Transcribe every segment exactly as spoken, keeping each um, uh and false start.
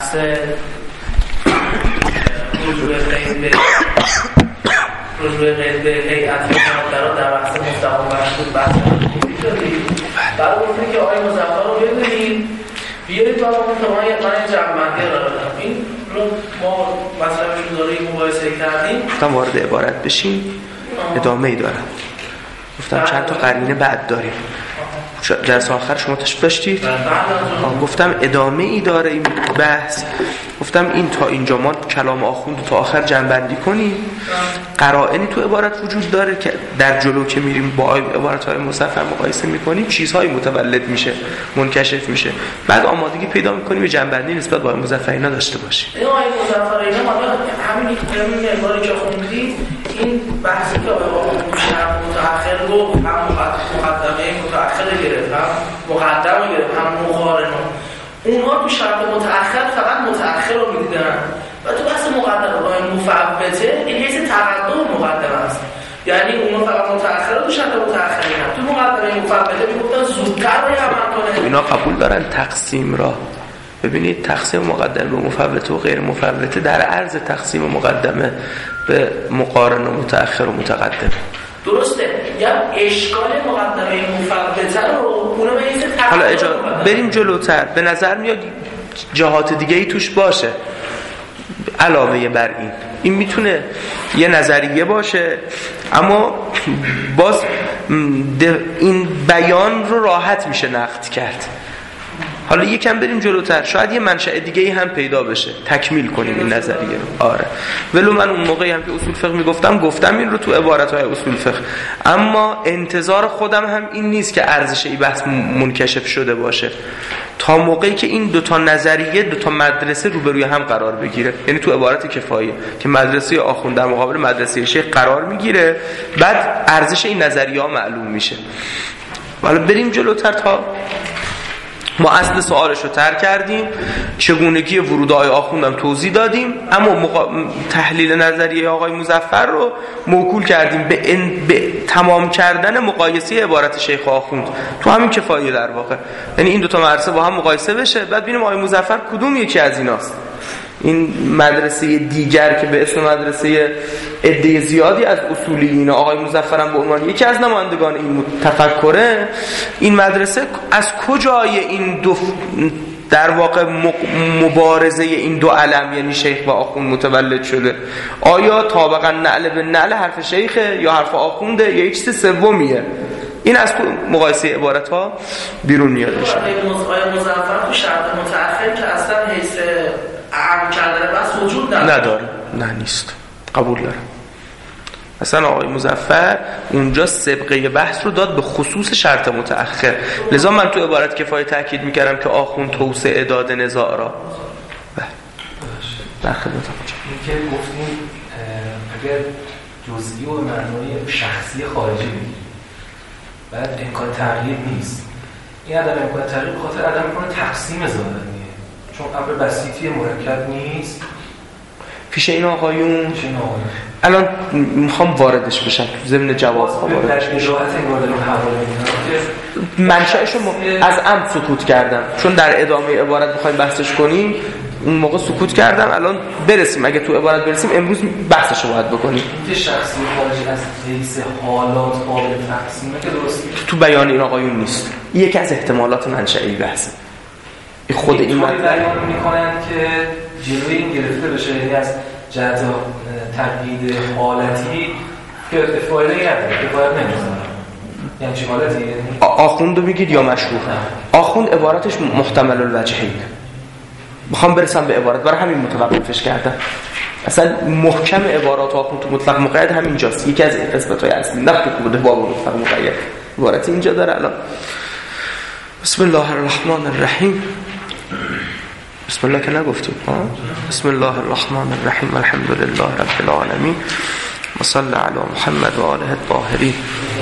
بحث رجوع غیر به رجوع غیر به هیئت مقررات در بحث مستقیم مشهود بحث داریم. بعد گفتیم که آقای مظفر رو ببینید بیایید با ما من یه جمع‌بندی را دادم. این رو ما مثلا این داره مقایسه کردیم. گفتم وارد عبارت بشیم ادامه ای دارم. گفتم چند تا قرینه بعد داریم. جلسه آخر شما تشریف داشتید؟ گفتم ادامه ای داره این بحث. گفتم این تا اینجا ما کلام آخوند تا آخر جمع‌بندی کنیم. قرائنی تو عبارت وجود داره که در جلو که میریم با عبارت‌های مصفح مقایسه میکنیم چیزهایی متولد میشه، منکشف میشه. بعد آمادگی پیدا میکنیم به جمع‌بندی نسبت با مصفح اینا داشته باشیم. این آیه مصفح اینا ما همین همین مقداری که خوندید این بحثی که آقا شرح متأخر گفت هم مقدمه متأخر گرفت هم مقدمه گرفت هم مقارنه اونها تو شرط متأخر فقط متأخر رو می‌دیدن و تو بحث مقدمه با این مفوته این یه تقدم مقدمه است. یعنی اونها فقط متأخر رو تو شرط متأخر می‌دیدن تو مقدمه مفوته میگفتن زودتر باید عمل کنه. اینا قبول دارن تقسیم را. ببینید تقسیم مقدمه به مفوته و غیر مفوته در عرض تقسیم مقدمه به مقارن و متأخر و متقدم درسته. یا اشکال مقدمه مفوته رو اونو به این تقسیم. حالا اجازه بریم جلوتر. به نظر میاد جهات دیگه ای توش باشه علاوه بر این. این میتونه یه نظریه باشه اما باز این بیان رو راحت میشه نقد کرد. حالا یکم بریم جلوتر شاید یه منشأ دیگه‌ای هم پیدا بشه تکمیل کنیم این نظریه رو. آره ولو من اون موقعی هم که اصول فقه میگفتم گفتم این رو تو عبارت‌های اصول فقه، اما انتظار خودم هم این نیست که ارزش این بحث منکشف شده باشه تا موقعی که این دو تا نظریه دو تا مدرسه روبروی هم قرار بگیره. یعنی تو عبارت کفایه که مدرسه آخوند در مقابل مدرسه شیخ قرار میگیره بعد ارزش این نظریه‌ها معلوم میشه. حالا بریم جلوتر تا ما اصل سوالش رو تر کردیم، چگونگی ورودهای آخوندم توضیح دادیم، اما مقا... تحلیل نظریه آقای مظفر رو موکول کردیم به, ان... به تمام کردن مقایسه عبارت شیخ و آخوند تو همین کفایه در واقع. یعنی این دوتا مدرسه با هم مقایسه بشه بعد ببینیم آقای مظفر کدوم یکی از ایناست. این مدرسه دیگر که به اسم مدرسه عده زیادی از اصولیین آقای مظفر هم به عنوان یکی از نمایندگان این تفکره، این مدرسه از کجای این دو در واقع مبارزه این دو علم یعنی شیخ و آخوند متولد شده؟ آیا طابقا نعل به نعل حرف شیخه یا حرف آخونده یا یک چیز سومیه؟ این از تو مقایسه عبارت ها بیرون میاد. آقای مظفر تو شرط متأخر که اصلا حیث عام کردن بس وجود نداره. نداره نه نیست. قبول دارم. اصلا آقای مظفر اونجا سابقه بحث رو داد به خصوص شرط متأخر. لذا من تو عبارت کفایه تاکید میکردم که آخوند توسعه داده نزاع را. در خدمتم. این که گفتیم اگر جزئی و معنای شخصی خارجی بگیم بعد امکان تغییر نیست. این عدم امکان تغییر به خاطر عدم امکان تقسیم ظاهریه. چون امر بسیطی مرکب نیست. پیش این آقایون الان میخوام واردش بشم تو ضمن جواز ها واردش بشم. منشأش رو از عمد سکوت کردم چون در ادامه عبارت بخوایم بحثش کنیم اون موقع سکوت کردم. الان برسیم اگه تو عبارت برسیم امروز بحثش رو باید بکنیم. این شخصی خارجی از حیث حالات قابل تقسیمه که درست تو بیان این آقایون نیست. یکی از احتمالات منشئی بحثه. خود این مطلب بیان میکنن که جلوی این گرفته بشه، یعنی از جهت تقیید حالتی که فایده نداره که باید نمیزنه. یعنی چی حالتی؟ آخوند رو میگید یا مشروع؟ آخوند عبارتش محتمل الوجهین. میخوام برسم به عبارت برای همین متوقفش کردم. اصلا محکم عبارات آخوند تو مطلق مقید همینجاست. یکی از اثبات‌های اصلی نه که بوده باب مطلق مقید عبارت اینجا داره. الان بسم الله الرحمن الرحیم. بسم الله که نگفتیم ها؟ بسم الله الرحمن الرحیم الحمد لله رب العالمین و صلی علی محمد و آله الطاهرین.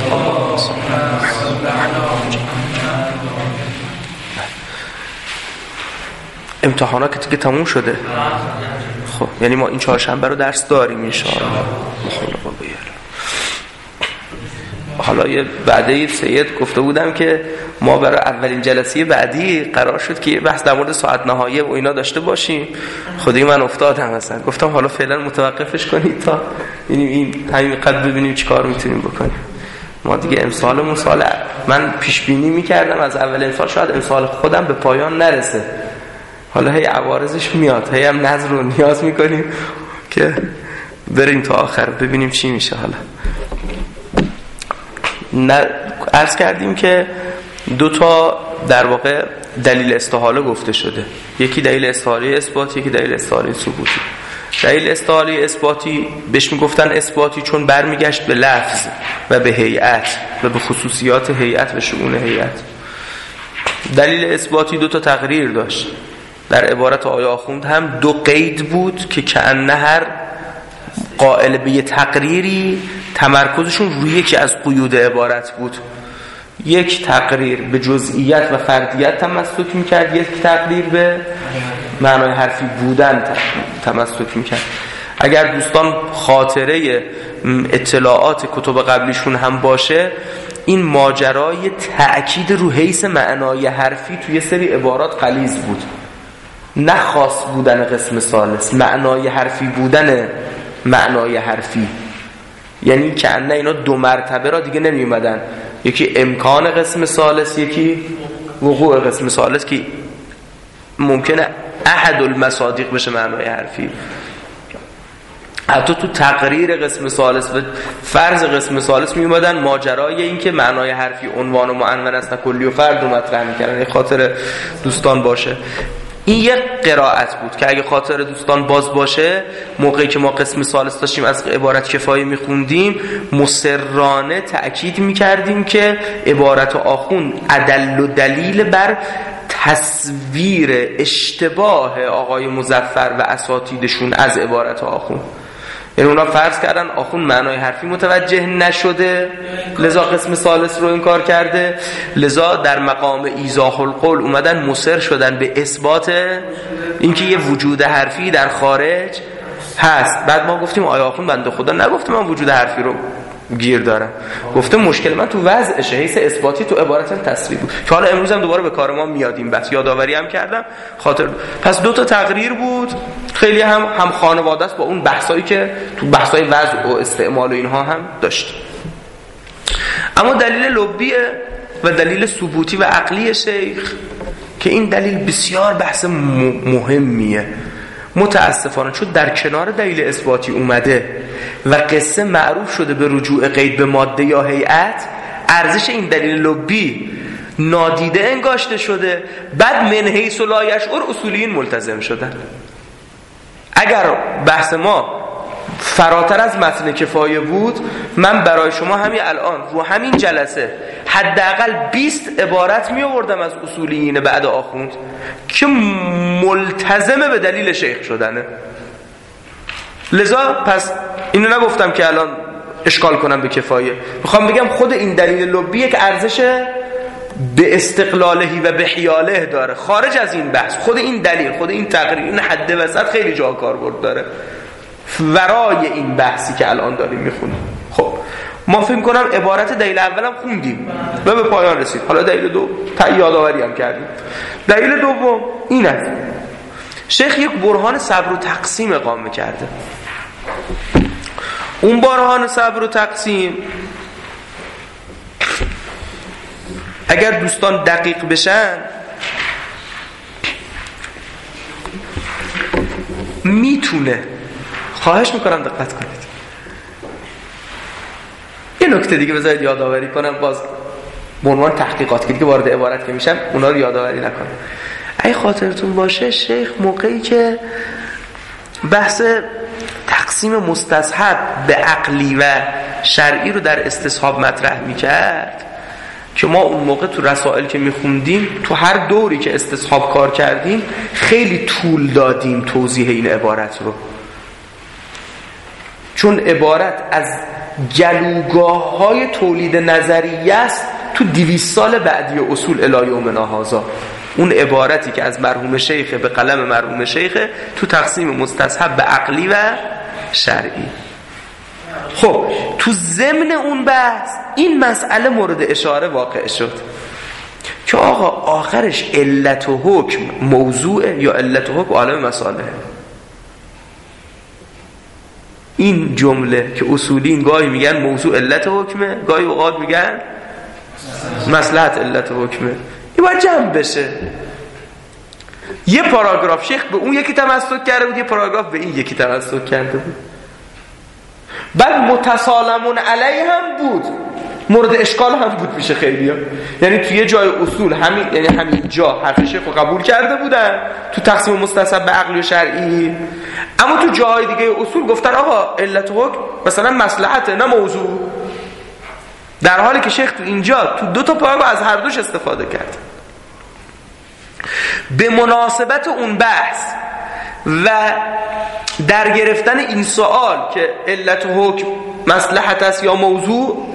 امتحانات که تموم شده. خب یعنی ما این چهارشنبه رو درس داریم ان شاء الله. حالا یه بعده سید گفته بودم که ما برای اولین جلسه بعدی قرار شد که بحث در مورد ساعت نهایی و اینا داشته باشیم. خدای من افتادم مثلا، گفتم حالا فعلا متوقفش کنید تا ببینیم این همین قد ببینیم چیکار میتونیم بکنیم. ما دیگه امسالمون سال من پیش بینی میکردم از اول امسال شاید امسال خودم به پایان نرسه، حالا هی عوارضش میاد، هی هم نظر رو نیاز میکنیم که بریم تا آخر ببینیم چی میشه. حالا نه عرض کردیم که دو تا در واقع دلیل استحاله گفته شده، یکی دلیل استحاله اثباتی، یکی دلیل استحاله ثبوتی. دلیل استحاله اثباتی بهش میگفتن اثباتی چون برمیگشت به لفظ و به هیئت و به خصوصیات هیئت و شؤون هیئت. دلیل اثباتی دو تا تقریر داشت. در عبارت آقای آخوند هم دو قید بود که کأنه هر قائل به یه تقریری تمرکزشون روی یکی از قیود عبارت بود. یک تقریر به جزئیت و فردیت تمسک میکرد، یک تقریر به معنای حرفی بودن تمسک میکرد. اگر دوستان خاطره اطلاعات کتب قبلیشون هم باشه، این ماجرای تأکید رو حیث معنای حرفی توی سری عبارات غلیظ بود. نه خاص بودن قسم ثالث، معنای حرفی بودن معنای حرفی، یعنی که انه اینا دو مرتبه را دیگه نمی اومدن، یکی امکان قسم ثالث، یکی وقوع قسم ثالث که ممکنه احد المصادیق بشه معنای حرفی. حتی تو تقریر قسم ثالث و فرض قسم ثالث می اومدن ماجرای این که معنای حرفی عنوان و معنون است نه کلی و فرد رو مطرح می‌کردن. خاطر دوستان باشه این یک قرائت بود که اگه خاطر دوستان باز باشه، موقعی که ما قسم ثالث داشتیم از عبارت کفایه میخوندیم، مصرانه تأکید میکردیم که عبارت آخون ادل و دلیل بر تصویر اشتباه آقای مظفر و اساتیدشون از عبارت آخون. یعنی اونا فرض کردن آخون معنای حرفی متوجه نشده لذا قسم ثالث رو انکار کرده، لذا در مقام ایضاح القول اومدن مصر شدن به اثبات اینکه یه وجود حرفی در خارج هست. بعد ما گفتیم آیا آخون بنده خدا نگفته من وجود حرفی رو گیر دارم، گفته مشکل من تو وضعشه، حیث اثباتی تو عبارت تصریح بود که حالا امروز هم دوباره به کار ما میادیم. بس یادآوری هم کردم خاطر. پس دو تا تقریر بود، خیلی هم هم خانواده است با اون بحثایی که تو بحثای وضع و استعمال و اینها هم داشت. اما دلیل لبیه و دلیل ثبوتی و عقلی شیخ که این دلیل بسیار بحث مهمیه، متاسفانه چون در کنار دلیل اثباتی اومده و قصه معروف شده به رجوع قید به ماده یا هیئت، ارزش این دلیل لبی نادیده انگاشته شده. بعد من حیث لا یشعر اصولیین ملتزم شدن. اگر بحث ما فراتر از متن کفایه بود، من برای شما همین الان رو همین جلسه حداقل بیست عبارت می آوردم از اصولیین بعد آخوند که ملتزم به دلیل شیخ شدنه. لذا پس اینو نگفتم که الان اشکال کنم به کفایه، میخوام بگم خود این دلیل لبیه که ارزش به استقلالهی و به حیاله داره، خارج از این بحث. خود این دلیل، خود این تقریر، این حد وسط خیلی جا کاربرد داره ورای این بحثی که الان داریم میخونیم. خب ما فکر کنم عبارت دلیل اولم خوندیم و به پایان رسید. حالا دلیل دو یادآوری هم کردیم. دلیل دوم این است، شیخ یک برهان صبر و تقسیم اقامه کرده. اون برهان صبر و تقسیم اگر دوستان دقیق بشن میتونه، خواهش میکنم دقت کنید، یه نکته دیگه بذارید یادآوری کنم، باز به عنوان تحقیقات که دیگه وارد عبارت که میشم اونا رو یادآوری نکنم. اگه خاطرتون باشه شیخ موقعی که بحث تقسیم مستصحب به عقلی و شرعی رو در استصحاب مطرح میکرد که ما اون موقع تو رسائل که میخوندیم تو هر دوری که استصحاب کار کردیم خیلی طول دادیم توضیح این عبارت رو، چون عبارت از گلوگاه های تولید نظریه است تو دویست سال بعدی اصول الی یومنا هذا. اون عبارتی که از مرحوم شیخ به قلم مرحوم شیخ تو تقسیم مستصحب به عقلی و شرعی. خب تو ضمن اون بحث این مسئله مورد اشاره واقع شد که آقا آخرش علت و حکم موضوع یا علت و حکم عالم مسائله. این جمله که اصولین گاهی میگن موضوع علت و حکمه، گاهی اوقات میگن مصلحت علت و حکمه. این باید جمع بشه. یه پاراگراف شیخ به اون یکی تمسک کرده بود، یه پاراگراف به این یکی تمسک کرده بود. بعد متسالمون علیه هم بود، مورد اشکال هم بود میشه خیلی ها. یعنی توی جای اصول همین، یعنی همین جا حرف شیخ رو قبول کرده بودن تو تقسیم مستصحب به عقلی و شرعی، اما تو جاهای دیگه اصول گفتن آقا علت و حکم مثلا مصلحته نه موضوع، در حالی که شیخ تو اینجا تو دو تا پاراگراف از هر دوش استفاده کرد. به مناسبت اون بحث و در گرفتن این سوال که علت و حکم مصلحت است یا موضوع،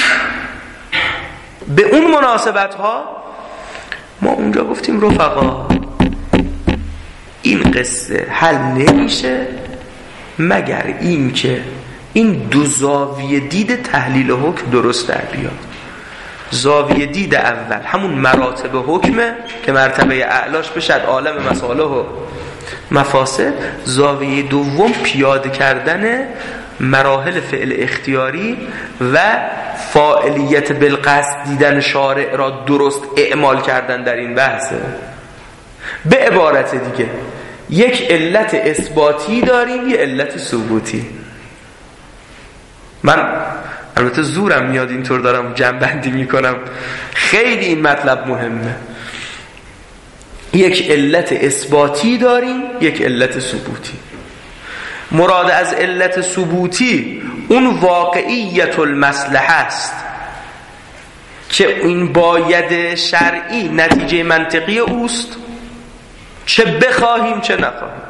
به اون مناسبت ها ما اونجا گفتیم رفقا این قصه حل نمیشه مگر این که این دو زاویه دید تحلیل حکم درست در بیاد. زاویه دید اول همون مراتب حکمه که مرتبه اعلاش بشد عالم مسائل و مفاسد. زاویه دوم پیاده کردن مراحل فعل اختیاری و فاعلیت بالقصد دیدن شارع را درست اعمال کردن در این بحثه. به عبارت دیگه یک علت اثباتی داریم، یه علت ثبوتی. من البته زورم میاد اینطور دارم جمع میکنم، خیلی این مطلب مهمه. یک علت اثباتی داریم، یک علت ثبوتی. مراد از علت ثبوتی اون واقعیت المصلحه است که این باید شرعی نتیجه منطقی اوست، چه بخواهیم چه نخواهیم.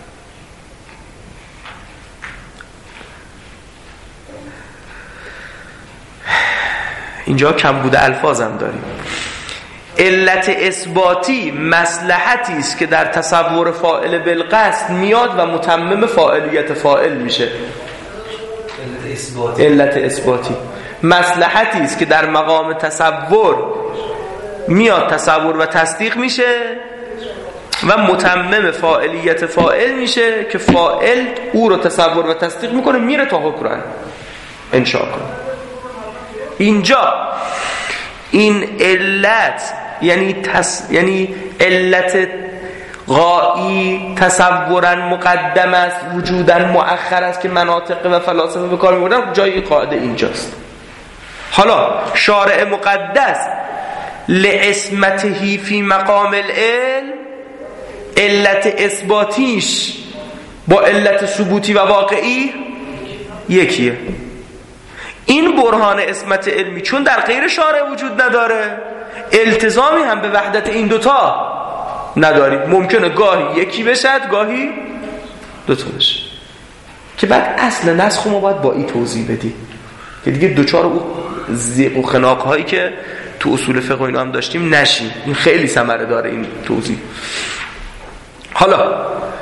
اینجا کم بوده الفاظم داریم. علت اثباتی مصلحتی است که در تصور فاعل بالقصد میاد و متمم فاعلیت فاعل میشه. علت اثباتی علت اثباتی مصلحتی است که در مقام تصور میاد تصور و تصدیق میشه و متمم فاعلیت فاعل میشه که فاعل او رو تصور و تصدیق میکنه میره تا حکم رو انشاء کنه. اینجا این علت یعنی تس... یعنی علت غایی تصورا مقدم است، وجودا مؤخر است که مناطق و فلاسفه به کار میبردن. جای قاعده اینجاست. حالا شارع مقدس لعصمته فی مقام العلم، علت اثباتیش با علت ثبوتی و واقعی یکیه. این برهان عصمت علمی چون در غیر شارع وجود نداره، التزامی هم به وحدت این دوتا نداریم. ممکنه گاهی یکی بشد گاهی دوتا بشه، که بعد اصل نسخ ما باید با این توضیح بدیم که دیگه دوچار او زیق و خناق هایی که تو اصول فقه اینا هم داشتیم نشیم. این خیلی ثمره داره این توضیح. حالا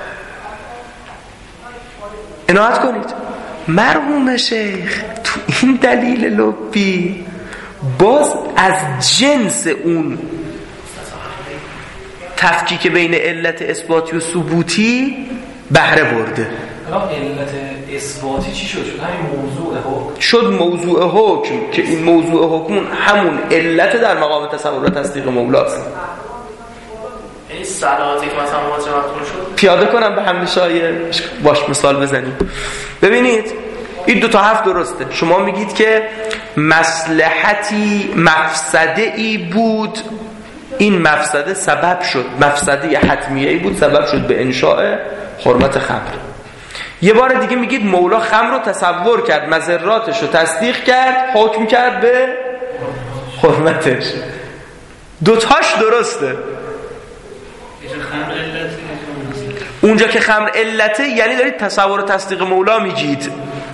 عنایت کنید، مرحوم شیخ تو این دلیل لبی باز از جنس اون تفکیک بین علت اثباتی و ثبوتی بهره برده. الان علت اثباتی چی شد؟ شد همین موضوع حکم. شد موضوع حکم که این موضوع حکم همون علت در مقام تصور و تصدیق مولاست. این صلاحاتی که مثلا مواجهتون شد پیاده کنم به همین شایه باش مثال بزنیم. ببینید این دو تا حرف درسته. شما میگید که مصلحتی مفسده ای بود، این مفسده سبب شد، مفسده حتمیه ای بود سبب شد به انشاء حرمت خمر. یه بار دیگه میگید مولا خمر رو تصور کرد، مضراتش رو تصدیق کرد، حکم کرد به حرمتش. دوتاش درسته. اونجا که خمر علته یعنی دارید تصور و تصدیق مولا میگید.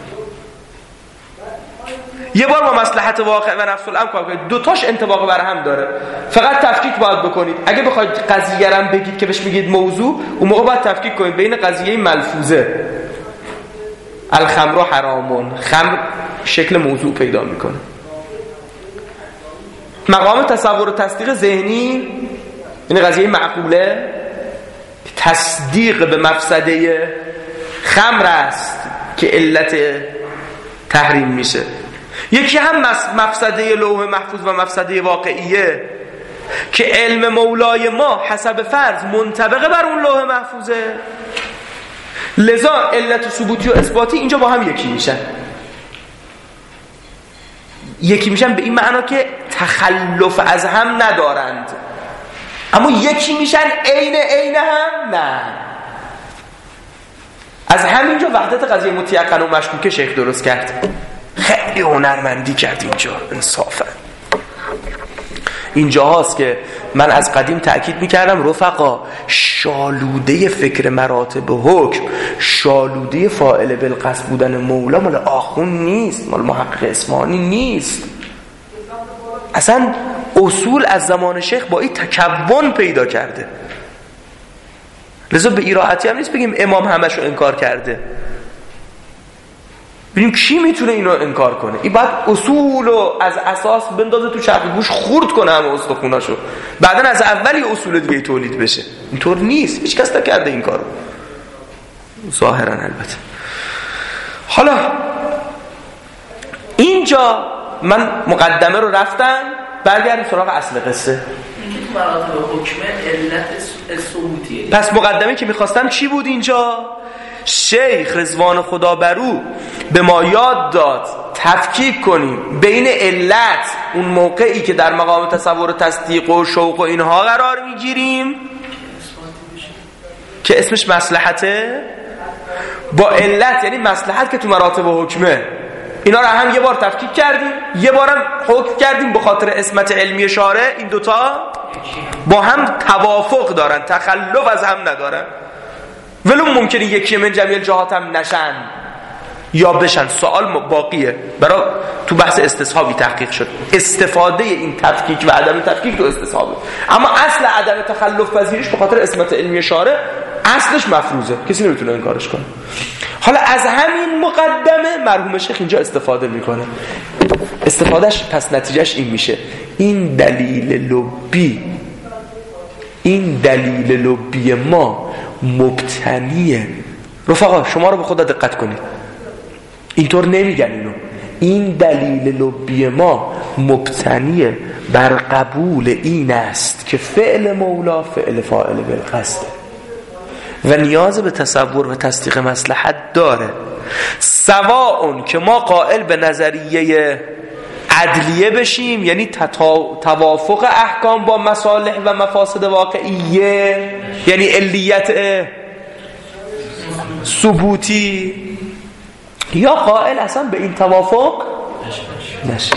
یه بار با مصلحت واقع و نفس الامر کار کنید. دوتاش انطباق بر هم داره، فقط تفکیک باید بکنید. اگه بخواید قضیه رو بگید که بهش میگید موضوع، اون موقع باید تفکیک کنید بین قضیه ملفوظه الخمر حرامون، خمر شکل موضوع پیدا میکنه. مقام تصور و تصدیق ذهنی یعنی قضیه معقوله، تصدیق به مفسده خمر است که علت تحریم میشه. یکی هم مفسده لوح محفوظ و مفسده واقعیه که علم مولای ما حسب فرض منطبق بر اون لوح محفوظه، لذا علت ثبوتی و اثباتی اینجا با هم یکی میشن. یکی میشن به این معنا که تخلف از هم ندارند، اما یکی میشن عین عین هم نه. از همینجا وحدت قضیه متیقن و مشکوک شیخ درست کرد. خیلی هنرمندی کرد اینجا، انصافا. اینجا هاست که من از قدیم تأکید میکردم رفقا، شالوده فکر مراتب حکم، شالوده فاعل بالقصد بودن مولا مال آخون نیست، مال محقق اصفهانی نیست. اصلا اصول از زمان شیخ با این تکون پیدا کرده. لذا به ایراحتی هم نیست بگیم امام همشو انکار کرده. ببینیم کی میتونه اینو انکار کنه. این باید اصولو از اساس بندازه تو چرخ گوش، خورد کنه همه استخوناشو، بعدن از اولی اصول دیگه تولید بشه. اینطور نیست، هیچ کس نکرده این کارو ظاهرا. البته حالا اینجا من مقدمه رو رفتم، برگردیم سراغ اصل قصه. مراتب حکم علت ثبوتیه. پس مقدمه که میخواستم چی بود اینجا؟ شیخ رضوان خدا بر او به ما یاد داد تفکیک کنیم بین علت، اون موقعی که در مقام تصور و تصدیق و شوق و اینها قرار میگیریم که اسمش مصلحته، با علت یعنی مصلحت که تو مراتب حکمه. اینا رو هم یه بار تفکیک کردیم، یه بارم حکم کردیم به خاطر عصمت علمی شارع. این دوتا با هم توافق دارن، تخلف از هم ندارن، ولو ممکنه یکی من جمیع جهات هم نشن یا بشن. سوال باقیه، برای تو بحث استصحابی تحقیق شد استفاده این تفکیک و عدم تفکیک تو استصحابه، اما اصل عدم تخلف پذیریش به خاطر عصمت علمی شارع اصلش مفروضه، کسی نمیتونه انکارش کنه. حالا از همین مقدمه مرحوم شیخ اینجا استفاده میکنه. استفادهش پس نتیجهش این میشه، این دلیل لبی، این دلیل لبی ما مبتنیه. رفقا شما رو به خدا دقت کنید، اینطور نمیگن اینو. این دلیل لبی ما مبتنیه بر قبول این است که فعل مولا فعل فاعل بالقصد و نیاز به تصور و تصدیق مصلحت داره، سواء که ما قائل به نظریه عدلیه بشیم، یعنی توافق احکام با مصالح و مفاسد واقعیه، یعنی علیت ثبوتی، یا قائل اصلا به این توافق نشیم.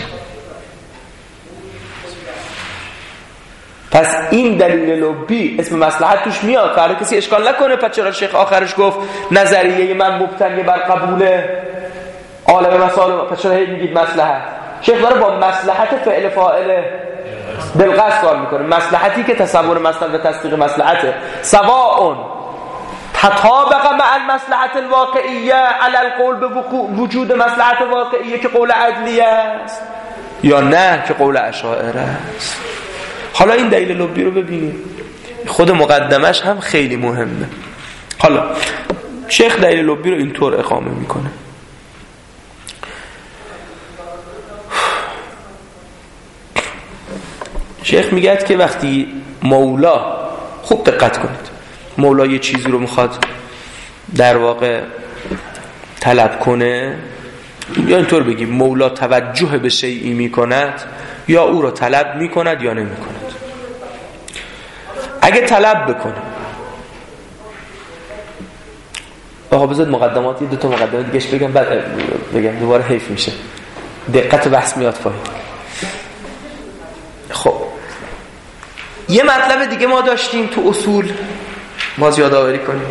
پس این دلیل لبی اسم مصلحت توش میاد، فردا کسی اشکال نکنه پس چرا شیخ آخرش گفت نظریه من مبتنی بر قبول عالم مسائل، پس چرا هی میگید مصلحت؟ شیخ داره با مصلحت فعل فاعل بالقصد کار میکنه، مصلحتی که تصور مصلحت و تصدیق مصلحته. سواء تطابق مع المصلحت الواقعیه علی القول به وجود مصلحت واقعیه که قول عدلیه است، یا نه که قول اشاعره است. حالا این دلیل لبی رو ببینیم، خود مقدمش هم خیلی مهمه. حالا شیخ دلیل لبی رو اینطور اقامه میکنه. شیخ میگه که وقتی مولا، خوب دقت کنید، مولا یه چیزی رو میخواد در واقع طلب کنه، یا اینطور بگیم مولا توجه به شیئی میکند، یا او رو طلب میکند یا نمیکند. اگه طلب بکنه، آقا بذارید مقدمات یه دو تا مقدمه دیگهش بگم بعد بگم دوباره حیف میشه، دقت بحث میاد پایین. خب یه مطلب دیگه ما داشتیم تو اصول، باز یادآوری کنیم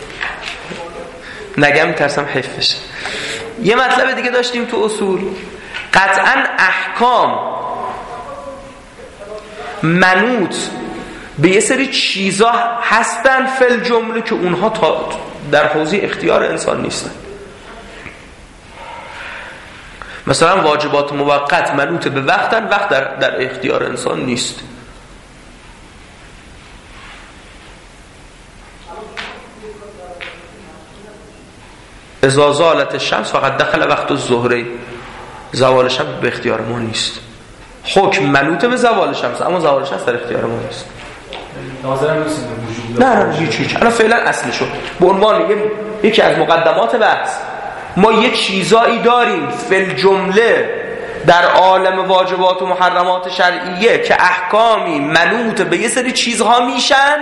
نگم ترسم حیف بشه. یه مطلب دیگه داشتیم تو اصول، قطعا احکام منوط به یه سری چیزا هستن فل جمله که اونها در حوزه اختیار انسان نیستن. مثلا واجبات موقت منوط به وقتن، وقت در, در اختیار انسان نیست. اذا زالت الشمس فقط دخل وقت الظهر، زوال شمس به اختیار ما نیست. حکم منوط به زوال شمس، اما زوال شمس در اختیار ما نیست. ناظرم نیست وجود نه نه هیچ هیچ. الان فعلا اصلشو به عنوان یکی از مقدمات بحث، ما یه چیزایی داریم فی جمله در عالم واجبات و محرمات شرعیه که احکامی منوط به یه سری چیزها میشن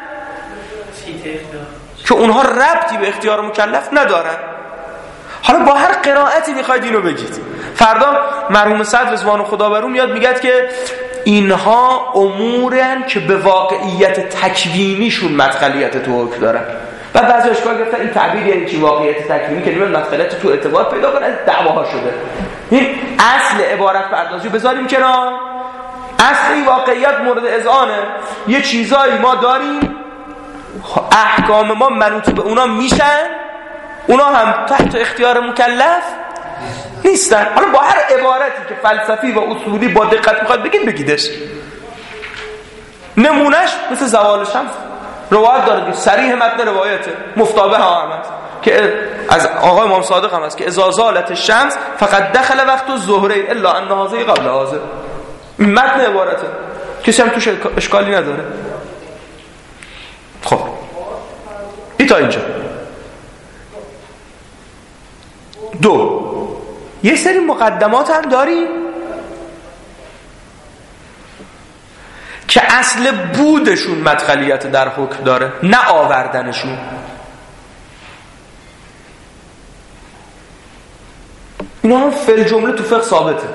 که اونها ربطی به اختیار مکلف ندارن. حالا با هر قرائتی میخواید اینو بگید. فردا مرحوم صدر رضوان خدا بر او میاد میگه که اینها امورن که به واقعیت تکوینیشون مدخلیت تو حکم دارن. بعد بعضی اشکال گرفتن این تعبیر یعنی چی واقعیت تکوینی که نمیدونم مدخلیت تو ارتباط پیدا کنه، دعواها شده. این اصل عبارت پردازی بذاریم کنار. اصل این واقعیت مورد اذعانه. یه چیزایی ما داریم احکام ما منوط به اونا میشن، اونا هم تحت اختیار مکلف نیستن. حالا با هر عبارتی که فلسفی و اصولی با دقت میخواد بگید بگیدش. نمونش مثل زوال شمس روایت داره، صریح متن روایته مفتابه ها هم هست که از آقای امام صادق هم هست که اذا زالت الشمس فقط دخل وقت الظهر الا ان هذا قبل هذا. متن عبارته، کسی هم توش اشکالی نداره. خب این تا اینجا. دو، یه سری مقدمات هم داریم که اصل بودشون مدخلیت در حکم داره، نه آوردنشون. اینا هم فی الجمله تو فقه ثابته،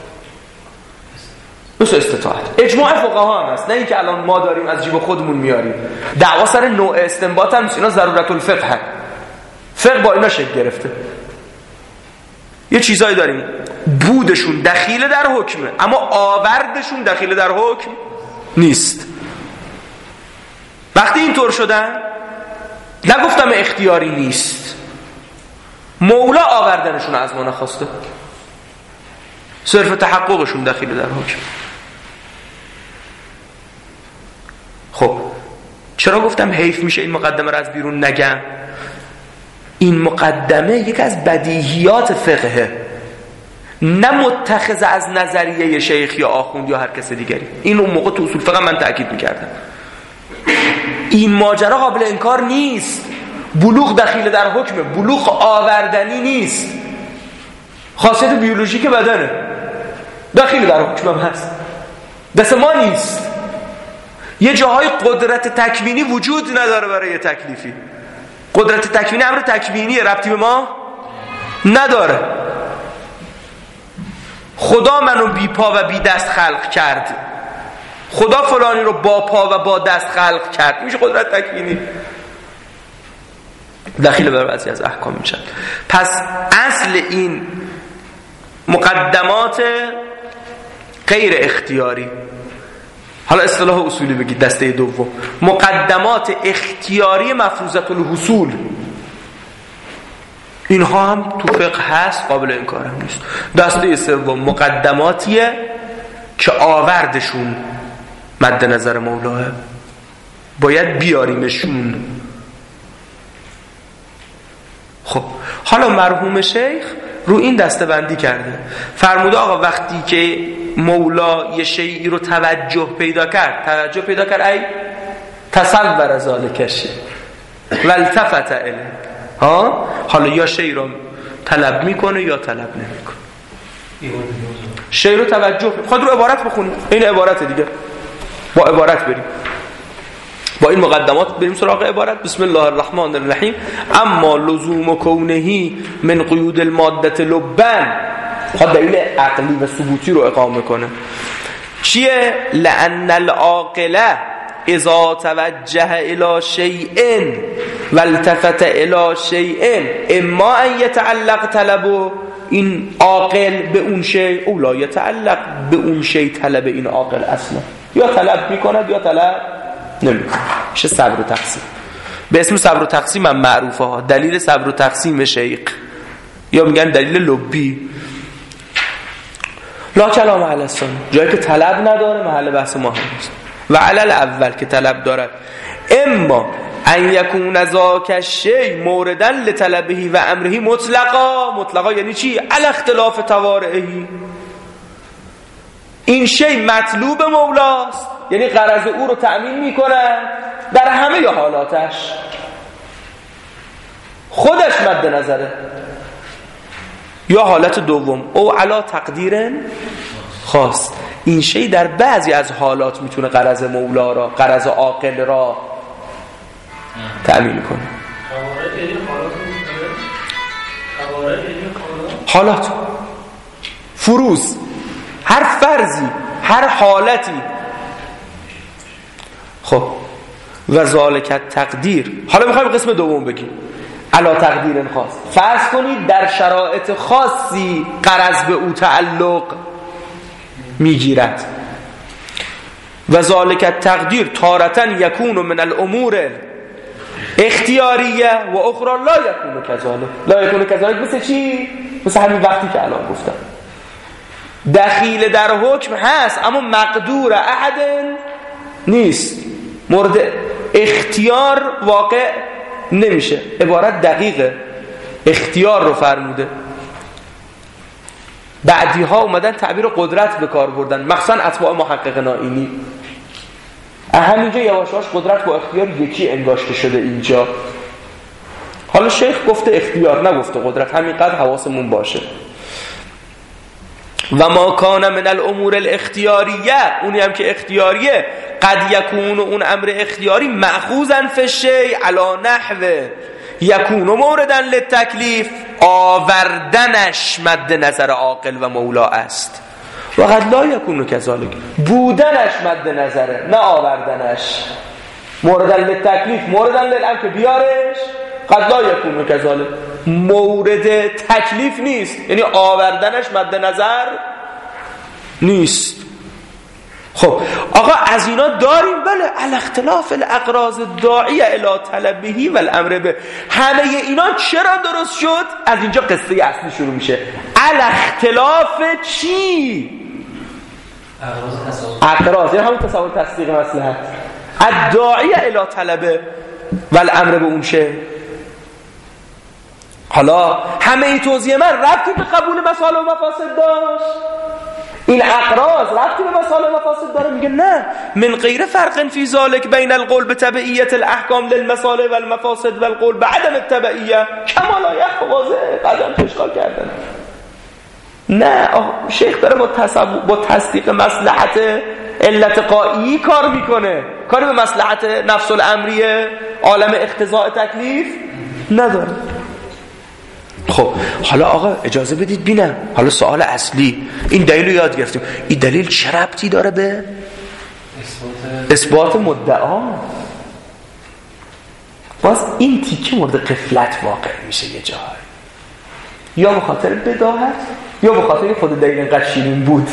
مثل استطاعت. اجماع فقها هم هست، نه اینکه الان ما داریم از جیب خودمون میاریم. دعوا سر نوع استنباط هم نیست، اینا ضرورت الفقه هم. فقه با اینا شکل گرفته. یه چیزایی داریم بودشون دخیل در حکمه اما آوردشون دخیل در حکم نیست. وقتی اینطور شدن، نگفتم اختیاری نیست، مولا آوردنشون از ما نخواسته، صرف تحققشون دخیل در حکم. خب چرا گفتم حیف میشه این مقدمه رو از بیرون نگم؟ این مقدمه یک از بدیهیات فقهه، نه متخذ از نظریه شیخ یا آخوند یا هر کس دیگری. این اون موقع تو اصول فقه من تأکید میکردم. این ماجرا قابل انکار نیست. بلوغ دخیل در حکمه، بلوغ آوردنی نیست. خاصیت بیولوژیک بدنه، دخیل در حکم هم هست، دست ما نیست. یه جاهای قدرت تکوینی وجود نداره برای تکلیفی. قدرت تکوینی امر تکوینیه، ربطی به ما نداره. خدا منو بی پا و بی دست خلق کرد، خدا فلانی رو با پا و با دست خلق کرد، میشه قدرت تکوینی، دخیل بر بعضی از احکام میشن. پس اصل این مقدمات غیر اختیاری، حالا اصطلاح اصولی بگید، دسته دوم مقدمات اختیاری مفروضة الحصول، اینها هم تو فقه هست، قابل انکار هم نیست. دسته سوم مقدماتیه که آوردشون مد نظر مولاه، باید بیاریمشون. خب حالا مرحوم شیخ رو این دسته بندی کرده، فرموده آقا وقتی که مولا یه شیئی رو توجه پیدا کرد، توجه پیدا کرد ای تصور ذالکشه و التفت الیه، ها حالا یا شیئی رو طلب میکنه یا طلب نمیکنه. شیئی رو توجه، خود رو عبارت بخونیم، این عبارت دیگه، با عبارت بریم، با این مقدمات بریم سراغ عبارت. بسم الله الرحمن الرحیم. اما لزوم کونهی من قیود الماده لبن، خود دلیل عقلی و ثبوتی رو اقامه کنه. چیه؟ لأن العاقله اذا توجه الى شیء والتفت الى شیء اما ان یتعلق طلبه، این عاقل به اون شیء، او لا یتعلق به اون شیء طلب این عاقل اصلا، یا طلب میکند یا طلب نمیکنه. میشه صبر و تقسیم. به اسم صبر و تقسیم هم معروفه ها، دلیل صبر و تقسیم شیخ، یا میگن دلیل لبی. لا کلام علی الثانی، جایی که طلب نداره محل بحث ما هست. و علی الاول که طلب دارد، اما ان یکون ذاک الشیء موردا لطلبه و امره مطلقا. مطلقا یعنی چی؟ علی اختلاف توارعه. این شی مطلوب مولاست، یعنی غرض او رو تأمین میکنه در همه حالاتش، خودش مد نظره. یا حالت دوم او علا تقدیر خاص، این شی در بعضی از حالات میتونه غرض مولا را، غرض عاقل را تأمین کنه. حالات فروز، هر فرضی، هر حالتی. خب و ذالک تقدیر. حالا میخوایم قسم دوم بگیم، علا تقدیر خاص. فرض کنید در شرایط خاصی غرض به او تعلق میگیرد. و ذالک تقدیر تارة یکون من الامور اختیاریه و اخرى لا یکون کذالک. لا یکون کذالک مثل چی؟ مثل همین وقتی که الان گفتم، دخیل در حکم هست اما مقدور احد نیست، مورد اختیار واقع نمیشه. عبارت دقیقه، اختیار رو فرموده. بعدی ها اومدن تعبیر قدرت به کار بردن، مخصوصا اتباع محقق نائینی. همینجا یواشاش قدرت با اختیار یکی انگاشته شده اینجا. حالا شیخ گفته اختیار، نگفته قدرت، همینقدر حواسمون باشه. و ما کان من الامور الاختیاریه، اونی هم که اختیاریه، قد یکون، اون امر اختیاری مأخوذا فی الشیء علی نحو یکون موردا للتکلیف، آوردنش مد نظر عاقل و مولا است. و قد لا یکون کذالک، بودنش مد نظره نه آوردنش. موردا للتکلیف، موردا للامر که بیارش، قد لا یکون کذالک، مورد تکلیف نیست، یعنی آوردنش مد نظر نیست. خب آقا از اینا داریم، بله، علی اختلاف الاغراض الداعیه الی طلبه و الامر به. همه اینا چرا درست شد؟ از اینجا قصه اصلی شروع میشه. علی اختلاف چی؟ اغراض، یعنی همون تصور تصدیق مصلحت، الداعیه الی طلبه و الامر به اون شه. حالا همه این توضیح من ربطی به قبول مصالح و مفاسد داشت؟ این اقراض ربطی به مصالح و مفاسد داره؟ میگه نه، من غیر فرق فی ذالک بین القول بتبعیت الاحکام للمصالح و المفاسد و القول بعدم التبعیه کما لا یخفی واضح. قدم اشکال کردن. نه، شیخ داره با تصور، با تصدیق مصلحت علت قایی کار میکنه، کاری به مصلحت نفس الامریه عالم اقتضاء تکلیف نداره. خب حالا آقا اجازه بدید بینم، حالا سوال اصلی، این دلیل رو یاد گرفتیم، این دلیل چه ربطی داره به اثبات مدعا؟ باز این تیکه مورد غفلت واقع میشه یه جایی، یا به خاطر بداهت یا به خاطر خود دلیل اینقدر شیرین بود.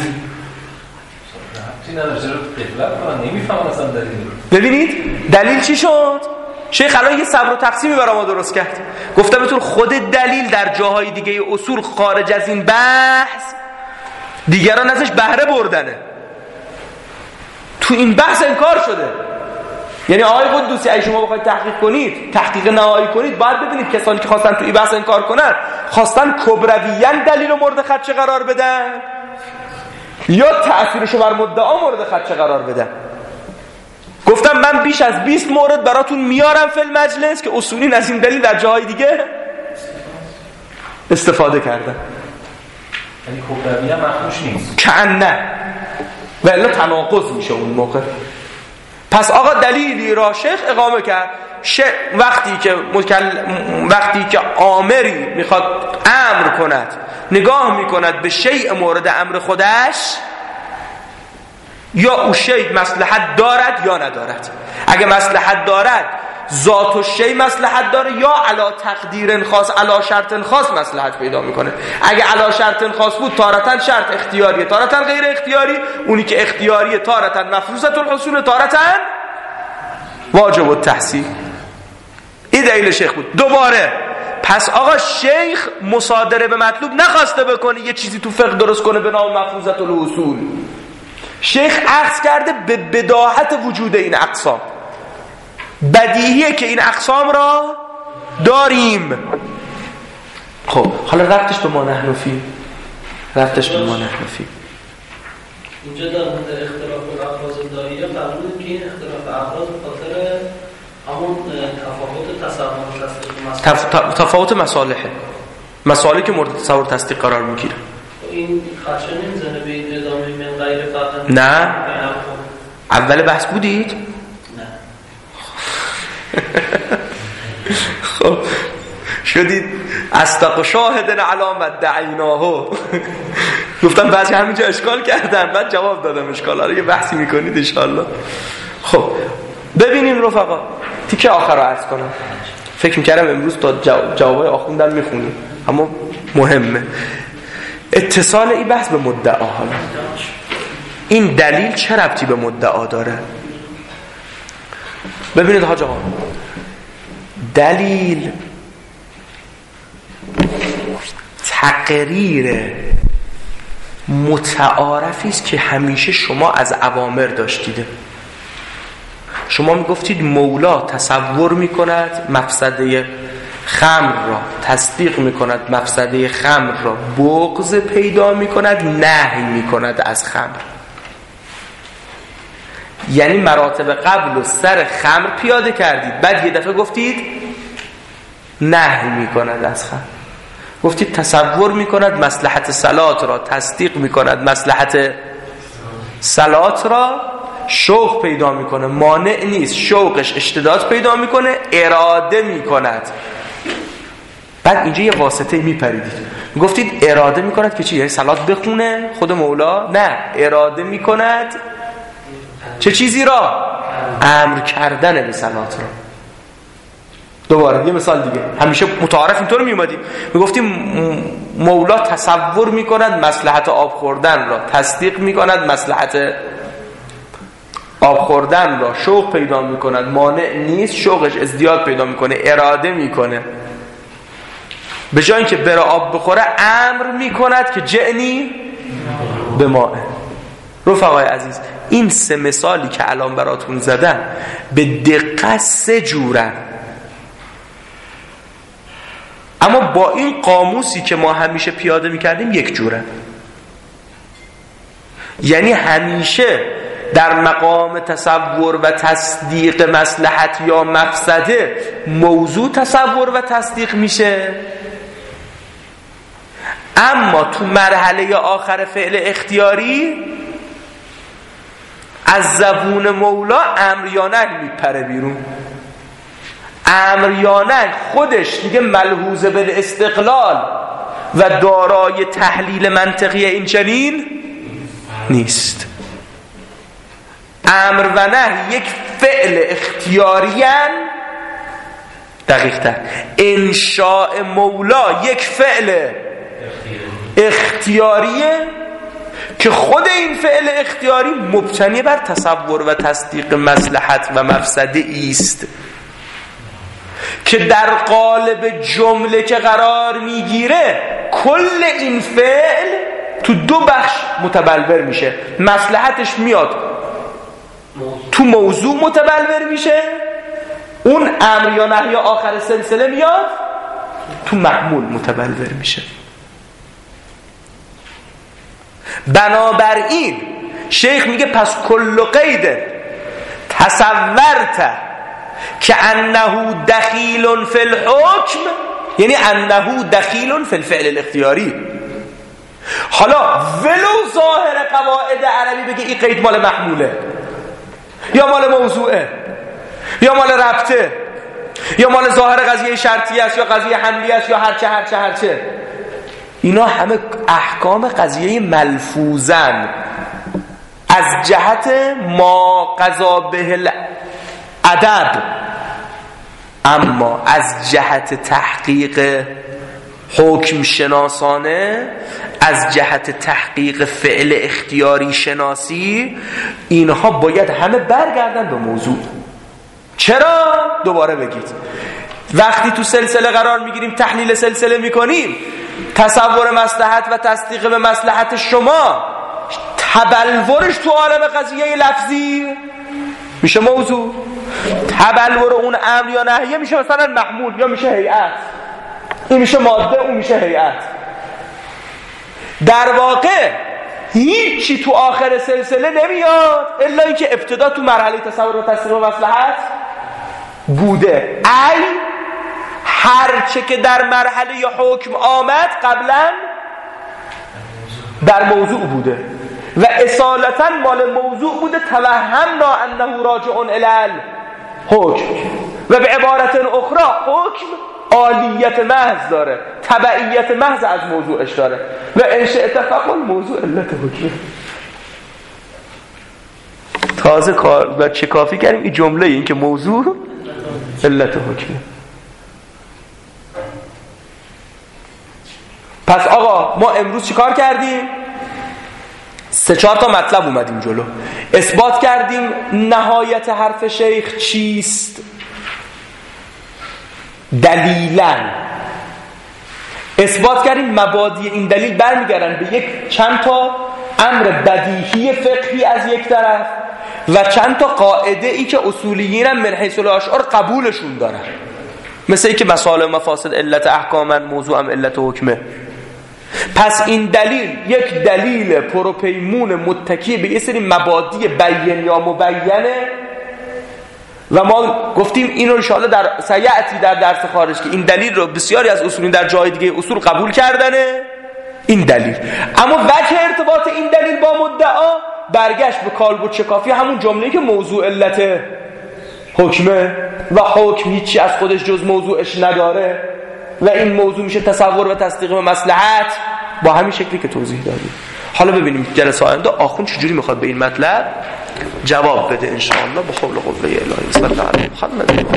ببینید دلیل چی شد؟ شیخ الان یه صبر و تقسیمی برای ما درست کرد. گفتم بهتون خود دلیل در جاهای دیگه اصول خارج از این بحث دیگران ازش بهره بردنه، تو این بحث انکار شده. یعنی آقای قدوسی اگه شما بخواید تحقیق کنید، تحقیق نهایی کنید، باید ببینید کسانی که خواستن تو این بحث انکار کنن خواستن کبرویاً دلیل رو مورد خدشه قرار بدن یا تأثیرشو بر مدعا مورد خدشه قرار بدن. گفتم من بیش از بیست مورد براتون میارم فی المجلس که اصولین از این دلیل در جاهای دیگه استفاده کردن. یعنی کبرویه مخدوش نیست که نه و الا تناقض میشه اون موقع. پس آقا دلیلی را شیخ اقامه کرد. شیخ وقتی که مکل... وقتی که آمری میخواد امر کند نگاه میکند به شیء مورد امر خودش، یا او شیء مصلحت دارد یا ندارد. اگه مصلحت دارد ذات و شیء مصلحت داره، یا علا تقدیر خاص علا شرط خاص مصلحت پیدا میکنه. اگه علا شرط خاص بود تارتن شرط اختیاریه، تارتن غیر اختیاری. اونی که اختیاریه تارتن مفروضة الحصول، تارتن واجب التحصیل. این دلیل شیخ بود. دوباره پس آقا شیخ مصادره به مطلوب نخواسته بکنه یه چیزی تو فقه درست کنه به نام مفروضه الاصول. شیخ اخذ کرده به بداهت وجود این اقسام. بدیهیه که این اقسام را داریم. خب حالا ربطش به ما نحنفی ربطش به ما نحنفی اینجا در مورد اختلاف افراز دایره فرمودیم که این اختلاف افراز به خاطر همون تفاوت تصور تصدیق تف... تفاوت مصالحه مسائلی که مورد تصور تصدیق قرار میگیره. این خدشه نمیزنه به این ادامه من غیر قطعا؟ نه اول بحث بودید؟ نه. خب شدید استق شاهدن علامت دعیناهو. گفتم بعضی همینجا اشکال کردن بعد جواب دادم اشکال ها رو یه بحثی میکنید انشاءالله. خب ببینیم رفقا تیکه آخر رو عرض کنم. فکر میکردم امروز تا جوابای آخوندم میخونیم اما مهمه اتصال این بحث به مدعا. حالا این دلیل چه ربطی به مدعا داره؟ ببینید حاج آقا دلیل تقریر متعارفی است که همیشه شما از اوامر داشتید. شما میگفتید مولا تصور میکند مفسده خمر را، تصدیق میکند مفسده خمر را، بغض پیدا میکند، نهی میکند از خمر. یعنی مراتب قبل و سر خمر پیاده کردید بعد یه دفعه گفتید نهی میکند از خمر. گفتید تصور میکند مصلحت صلات را، تصدیق میکند مصلحت صلات را، شوق پیدا میکنه، مانع نیست، شوقش اشتداد پیدا میکنه، اراده میکند. بعد اینجا یه واسطه میپریدید گفتید اراده میکند که چی؟ یعنی صلات بخونه خود مولا؟ نه، اراده میکند چه چیزی را؟ امر کردن به صلات را. دوباره یه مثال دیگه همیشه متعارف اینطور میومدیم میگفتیم مولا تصور میکند مصلحت آب خوردن را، تصدیق میکند مصلحت آب خوردن را، شوق پیدا میکند، مانع نیست، شوقش ازدیاد پیدا میکنه، اراده میکنه. به جای اینکه بره آب بخوره امر میکند که جعنی به ماء. رفقای عزیز این سه مثالی که الان براتون زدم به دقت سه جورن، اما با این قاموسی که ما همیشه پیاده میکردیم یک جورن. یعنی همیشه در مقام تصور و تصدیق مصلحت یا مفسده موضوع تصور و تصدیق میشه، اما تو مرحله آخر فعل اختیاری از زبون مولا امر یا نهی میپره بیرون. امر یا نهی خودش دیگه ملحوظه به استقلال و دارای تحلیل منطقی این چنین نیست. امر و نهی یک فعل اختیاریان، دقیق تر انشاء مولا یک فعل اختیاریه که خود این فعل اختیاری مبتنی بر تصور و تصدیق مصلحت و مفسده است که در قالب جمله که قرار میگیره کل این فعل تو دو بخش متبلور میشه. مصلحتش میاد تو موضوع متبلور میشه، اون امر یا نهی آخر سلسله میاد تو معمول متبلور میشه. بنابراین شیخ میگه پس کل قید تصورت که انه دخیل فی الحکم، یعنی انه دخیل فی الفعل الاختیاری. حالا ولو ظاهر قواعد عربی بگه این قید مال محموله یا مال موضوعه یا مال ربطه یا مال ظاهر قضیه شرطی است یا قضیه حملی است یا هرچه هرچه هرچه، اینا همه احکام قضیه ملفوظن از جهت ما قضا به الادب، اما از جهت تحقیق حکم شناسانه، از جهت تحقیق فعل اختیاری شناسی، اینها باید همه برگردن به موضوع. چرا؟ دوباره بگید وقتی تو سلسله قرار میگیریم تحلیل سلسله میکنیم، تصور مصلحت و تصدیق به مصلحت شما تبلورش تو عالم قضیه لفظی میشه موضوع، تبلور اون امر یا نهیه میشه مثلا محمول یا میشه هیئت، این میشه ماده اون میشه هیئت. در واقع هیچی تو آخر سلسله نمیاد الا اینکه ابتدا تو مرحله تصور و تصدیق و مصلحت بوده. ای هرچه که در مرحله یا حکم آمد قبلا در موضوع بوده و اصالتا مال موضوع بوده، توهمنا انه راجع الی حکم. و به عبارت اخرى حکم عالیت محض داره، تبعیت محض از موضوعش داره. و ان شئت فقل موضوع علت حکم. تازه کار و چه کافی کردیم این جمله این که موضوع علت حکم. پس آقا ما امروز چیکار کردیم؟ سه چهار تا مطلب اومدیم جلو، اثبات کردیم نهایت حرف شیخ چیست دلیلاً، اثبات کردیم مبادی این دلیل برمیگردن به یک چند تا امر بدیهی فقهی از یک طرف و چند تا قاعده ای که اصولیین هم من حیث الاشعار قبولشون دارن، مثل این که مسائل مفاسد علت احکامن، موضوع هم علت حکمه. پس این دلیل یک دلیل پروپیمون متکی به یه سری مبادی بیان یا مبینه و ما گفتیم اینو انشاءالله در سیعتی در درس خارج که این دلیل رو بسیاری از اصولین در جای دیگه اصول قبول کردنه این دلیل. اما وجه ارتباط این دلیل با مدعا برگشت به کالبد شکافی همون جمله‌ای که موضوع علت حکمه و حکم هیچی از خودش جز موضوعش نداره و این موضوع میشه تصور و تصدیق و مصلحت با همین شکلی که توضیح دادیم. حالا ببینیم جلسه آینده آخوند چجوری میخواد به این مطلب جواب بده ان شاء الله. به حول و قوه الهی صلی الله علیه محمد محمد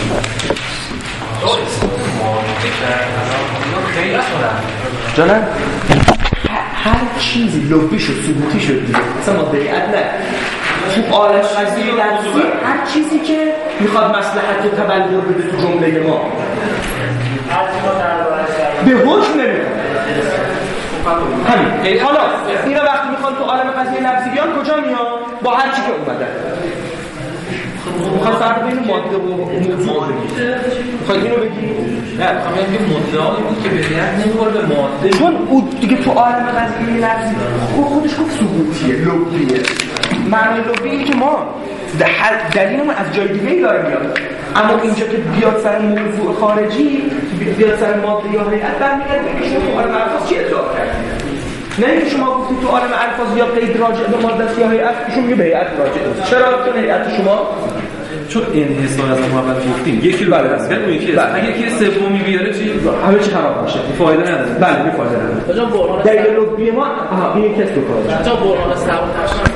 جانم هر چیزی لبی شد ثبوتی شد دیگه مثلا ما بیعت نه تو عالم قضیه لفظی هر چیزی که میخواد مصلحت رو تبلور بده تو جمله ما به حکم نمیخواد همین. حالا اینا وقتی میخوان تو عالم قضیه لفظی بیان کجا میان؟ با هر چی که اومده میخواد فرق بین ماده و موضوع بگید. میخواد اینو بگید؟ نه میخوام بگم مدعایی بود که به هیئت نمیخوره به ماده، چون او دیگه تو عالم قضیه لفظی خودش گفت ثبوتیه لبیه. معنی لبیه که ما دلیل ما از جای دیگه ای داره میاد، اما اینجا که بیاد سر موضوع خارجی بیاد سر ماده یا هیئت برمیگرده که شما تو عالم الفاظ چی ادعا کردید؟ نه اینکه شما گفتید تو عالم الفاظ یا قید راجع به ماده یا هیئت، ایشون میگه به هیئت راجع. چرا؟ چون هیئت شما چون این حساب از ما اول گفتیم یکی رو بعد از اون یکی است، اگه یکی سومی بیاره چی همه چی خراب میشه، فایده نداره. بله فایده نداره. دلیل لبی ما آها این کس رو کار. تا برهان ثابت